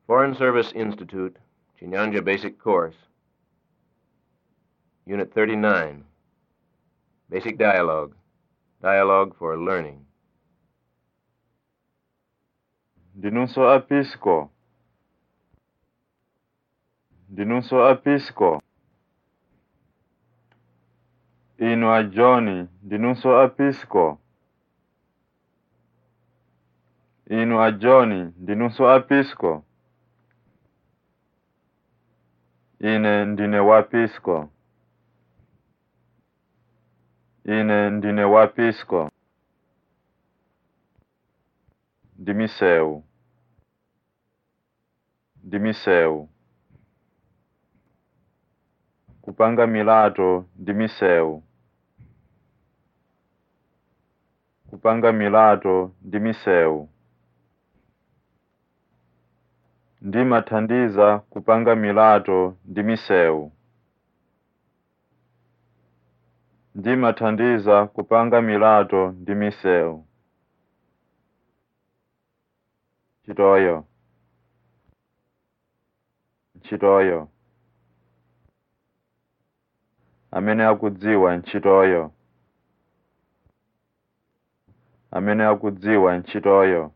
Foreign Service Institute, Chinyanja Basic Course, Unit 39, Basic Dialogue, Dialogue for Learning. Ndinunso apisco. Ndinunso apisco. Inu a Johnny, ndinunso apisco. Inu a Johnny, ndinunso apisco. Ine ndine wapisco. Ine ndine wapisco. Ndimiseu. Ndimiseu. Kupanga milato ndimiseu. Kupanga milato ndimiseu. Ndimathandiza kupanga milato ndimiseu. Ndimathandiza kupanga milato ndimiseu. Chitoyo. Chitoyo. Amene akudziwa nchitoyo. Amene akudziwa nchitoyo.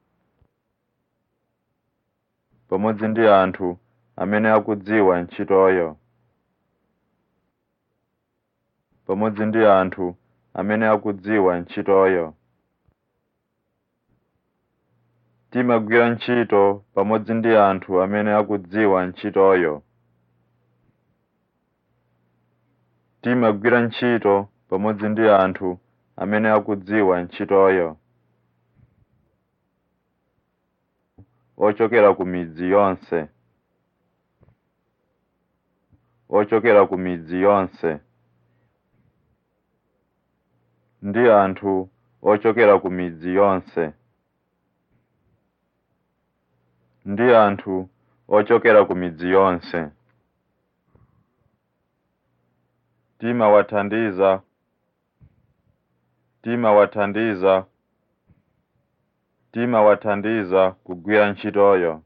Pamodzi ndi anthu amene akudziwa nchitoyo. Pamodzi ndi anthu amene akudziwa nchitoyo. Timagwira ntchito pamodzi ndi anthu amene akudziwa ntchitoyo. Timagwira ntchito pamodzi ndi anthu amene akudziwa ntchitoyo. Ochokera ku midzi yonse. Ochokera ku midzi yonse. Ndi anthu ochokera ku midzi yonse. Ndi anthu ochokera ku midzi yonse. Timawathandiza. Timawathandiza. Timawathandiza kugwira ntchitoyo.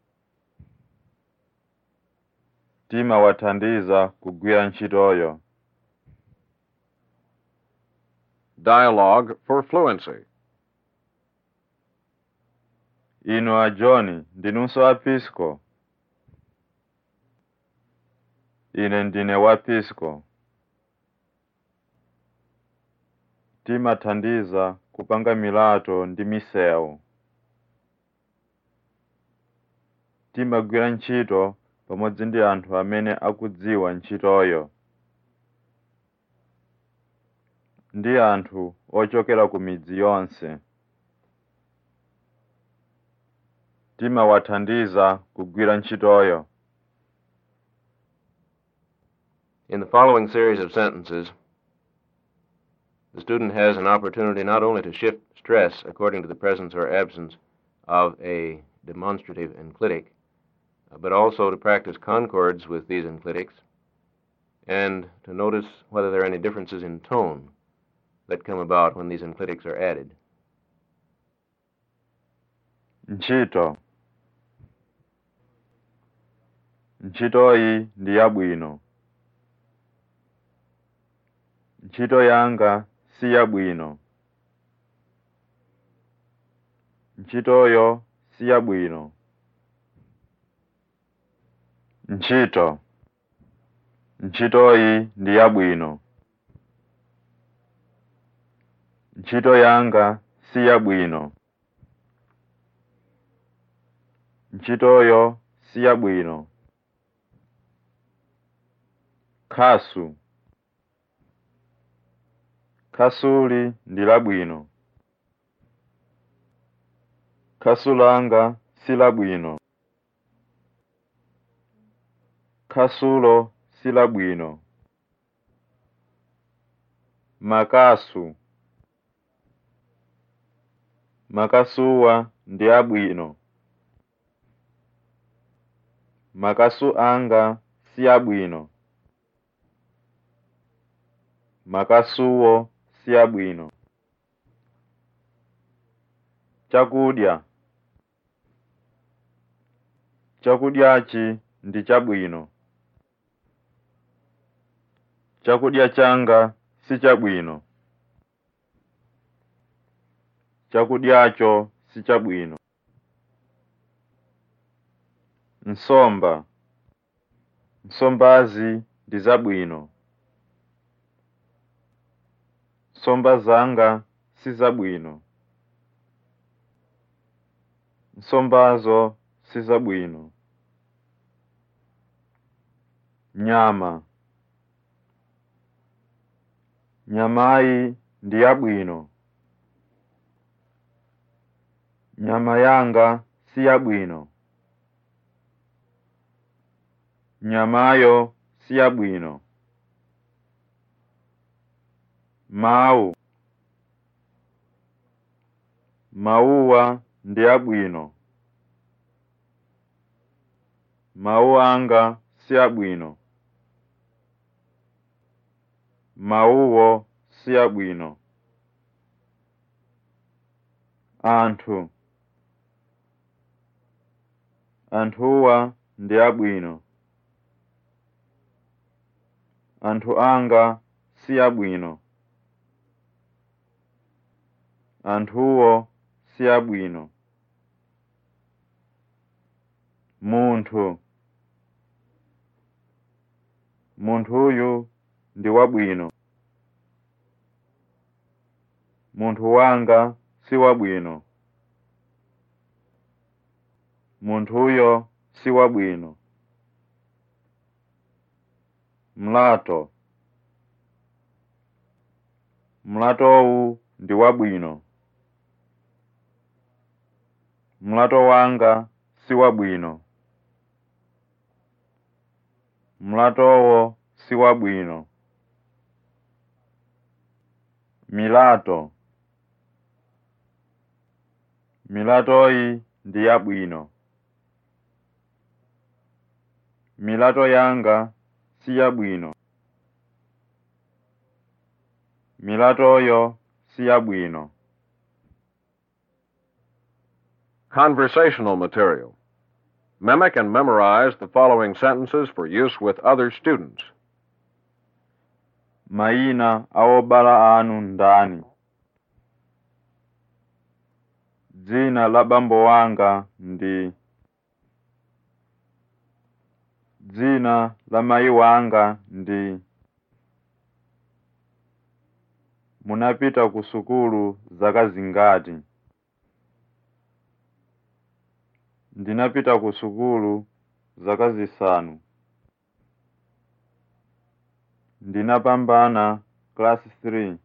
Timawathandiza kugwira ntchitoyo. Dialogue for Fluency. Inu a Johnny, ndinunso apisco. Ine ndine wapisco. Timathandiza kupanga milato ndi miseu. Timagwira ntchito pamodzi ndi anthu amene akudziwa ntchitoyo. Ndi anthu ochokera ku midzi yonse. Timawathandiza kugwira ntchitoyo. In the following series of sentences, the student has an opportunity not only to shift stress according to the presence or absence of a demonstrative enclitic, but also to practice concords with these enclitics and to notice whether there are any differences in tone that come about when these enclitics are added. Ntchito. Ntchitoyi ndi yabwino. Ntchito yanga si yabwino. Ntchitoyo si yabwino. Ntchito. Ntchitoyi ndi yabwino. Ntchito yanga si yabwino. Ntchitoyo si yabwino. Khasu. Khasuli ndi labwino. Khasu langa si labwino. Khasulo si labwino. Makasu. Makasuwa ndi abwino. Makasu anga si abwino. Makasuwo si abwino. Chakudya. Chakudyachi ndi chabwino. Chakudya changa si chabwino. Chakudyacho si chabwino. Nsomba. Nsombazi ndi zabwino. Nsomba zanga si zabwino. Nsombazo si zabwino. Nyama. Nyamayi ndi yabwino. Nyama yanga si yabwino. Nyamayo si yabwino. Mawu. Mawuwa ndi yabwino. Mawu anga si yabwino. Mawuwo si yabwino. Anthu. Anthuwa ndi yabwino. Anthu anga si yabwino. Anthuwo si yabwino. Munthu. Munthuyu ndi wabwino. Munthu wanga si wabwino. Munthuyo si wabwino. Mlato. Mlatowu ndi wabwino. Mlato wanga si wabwino. Mlatowo si wabwino. Milato. Milatoyi ndi yabwino. Milato yanga si yabwino. Milatoyo si yabwino. Conversational material. Mimic and memorize the following sentences for use with other students. Mayina awobala anu ndani. Dzina la bambo wanga ndi. Dzina la mayi wanga ndi. Munapita ku sukulu zaka zingati? Ndinapita ku sukulu zaka zisanu. Ndinapambana class 3.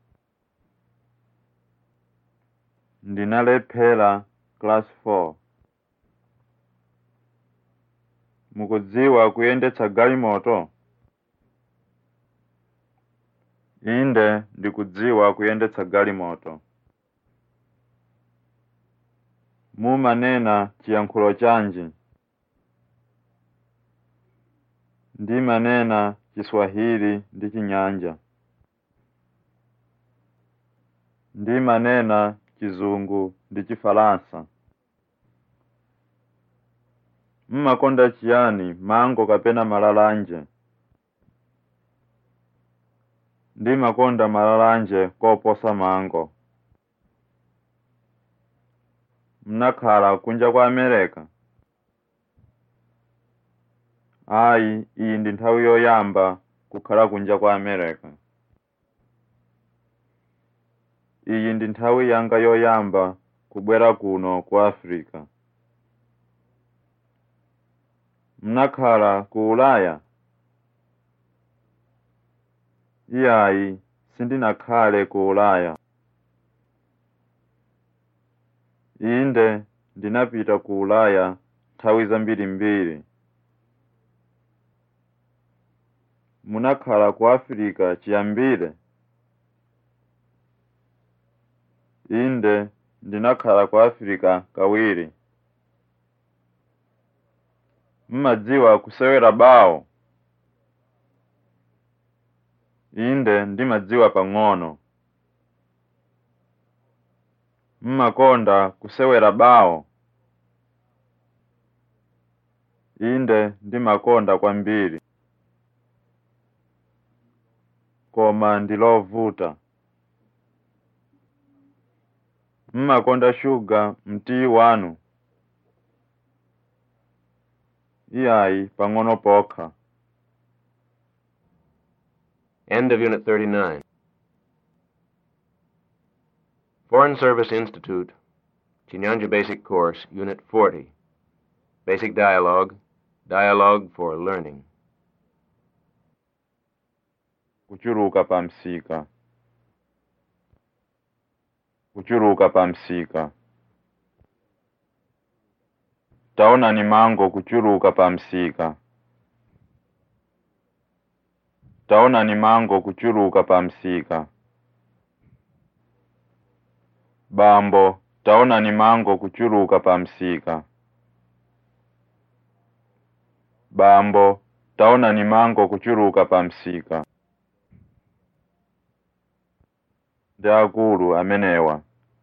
Ndinalephera class 4. Mukudziwa kuyendetsa galimoto? Inde ndikudziwa kuyendetsa galimoto. Mumanena chiyankhulo chanji? Ndimanena Kiswahili ndi Chinyanja. Ndimanena Chizungu ndi Chifalansa. Mmakonda chiyani, mango kapena malalanje? Ndimakonda malalanje koposa mango. Mnakhala kunja kwa Amerika? Ayi, iyi ndi nthawi yoyamba kukhala kunja kwa Amerika. Iyi ndi nthawi yanga yoyamba kubwera kuno ku Afrika. Mnakhala ku Ulaya? Iyayi, sindinakhale ku Ulaya. Inde ndinapita ku Ulaya nthawi zambirimbiri. Munakhala ku Afrika chiyambire? Inde ndinakhala ku Afrika kawiri. Mmadziwa kusewera bawo? Inde ndimadziwa pang'ono. Mmakonda kusewera bawo? Inde ndimakonda kwambiri. Koma ndilovuta. Mmakonda shuga mtii wanu. Iyayi pang'ono pokha. End of Unit 39. Foreign Service Institute, Chinyanja Basic Course, Unit 40. Basic Dialogue, Dialogue for Learning. Kuchuluka pamsika. Kuchuluka pamsika. Taona ni mango kuchuluka pamsika. Taona ni mango kuchuluka pamsika. Bambo, taona ni mango kuchuluka pamsika. Bambo, taona ni mango kuchuluka pamsika. Ndiakulu amenewa.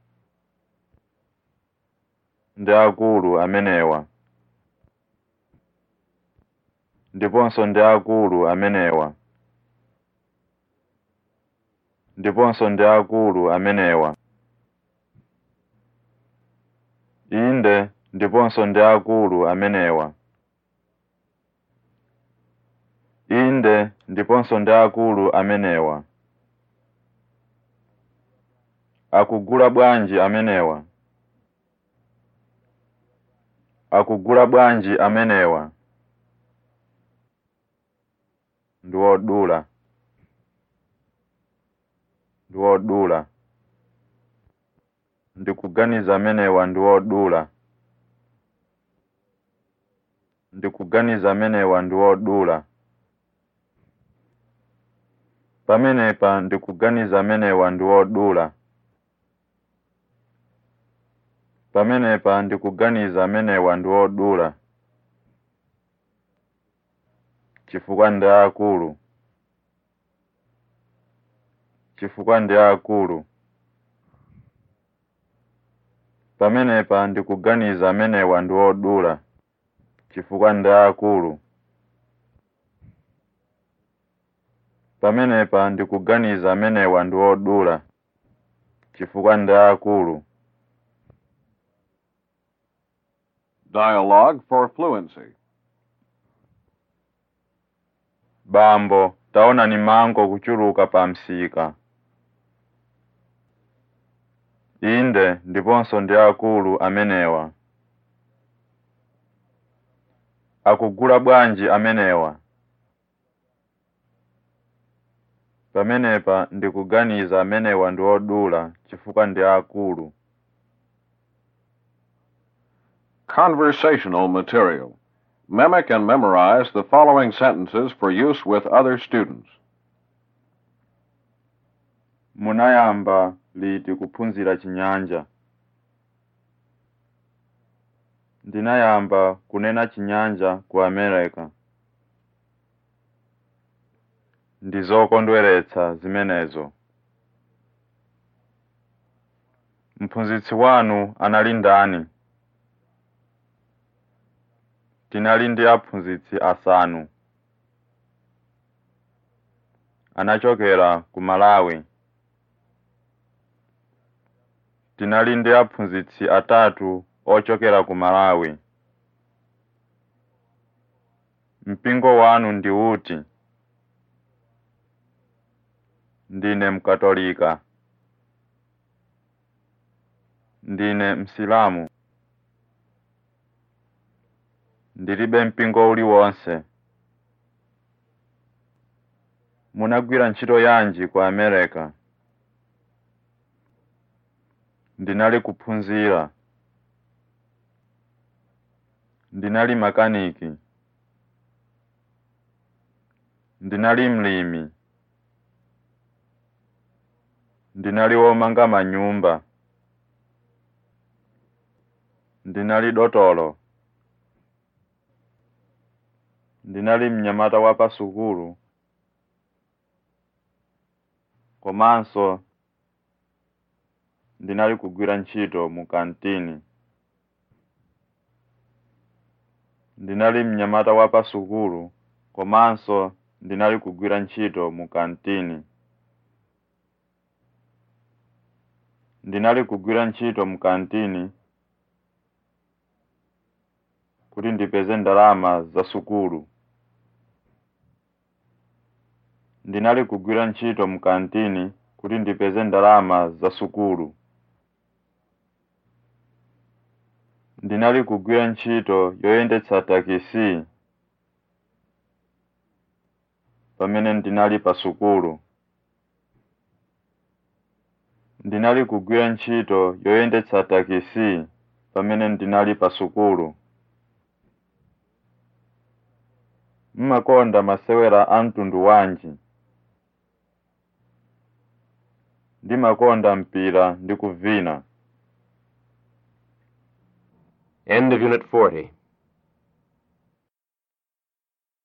Ndiakulu amenewa. Ndiponso ndiakulu amenewa. Ndiponso ndiakulu amenewa. Inde ndiponso ndiakulu amenewa. Inde ndiponso ndiakulu amenewa. Akugula bwanji amenewa. Akugula bwanji amenewa. Ndiwodula. Ndiwodula. Ndikuganiza amenewa ndiwodula. Ndikuganiza amenewa ndiwodula. Pamenepa ndikuganiza amenewa ndiwodula. Pamenepa ndikuganiza amenewa ndiwodula. Chifukwa ndiakulu. Chifukwa ndiakulu. Pamenepa ndikuganiza amenewa ndiwodula. Chifukwa ndiakulu. Pamenepa ndikuganiza amenewa ndiwodula. Chifukwa ndiakulu. Dialogue for Fluency. Bambo, taona ni mango kuchuluka pamsika. Inde ndiponso ndiakulu amenewa. Akugula bwanji amenewa. Pamenepa ndikuganiza amenewa ndiwodula. Chifukwa ndiakulu. Conversational material. Mimic and memorize the following sentences for use with other students. Munayamba liti kuphunzira chinyanja. Ndinayamba kunena chinyanja ku America. Ndizokondweretsa zimenezo. Mphunzitsi wanu anali ndani? Tinali ndi aphunzitsi asanu. Anachokera ku Malawi. Tinali ndi aphunzitsi atatu ochokera ku Malawi. Mpingo wanu ndi uti? Ndine Mkatolika. Ndine Msilamu. Ndilibe mpingo uliwonse. Munagwira ntchito yanji ku America? Ndinali kuphunzira. Ndinali makaniki. Ndinali mlimi. Ndinali womanga manyumba. Ndinali dotolo. Ndinali mnyamata wa pasukulu. Komanso ndinali kugwira ntchito mu kantini. Ndinali mnyamata wa pasukulu, komanso ndinali kugwira ntchito mu kantini. Ndinali kugwira ntchito mu kantini kuti ndipeze ndalama za sukulu. Ndinali kugwira ntchito mu kantini kuti ndipeze ndalama za sukulu. Ndinali kugwira ntchito yoyendetsa takisi pamene ndinali pa sukulu. Ndinali kugwira ntchito yoyendetsa takisi pamene ndinali pa sukulu. Mmakonda masewera a mtundu wanji? Ndimakonda mpira ndi kuvina. End of Unit 40.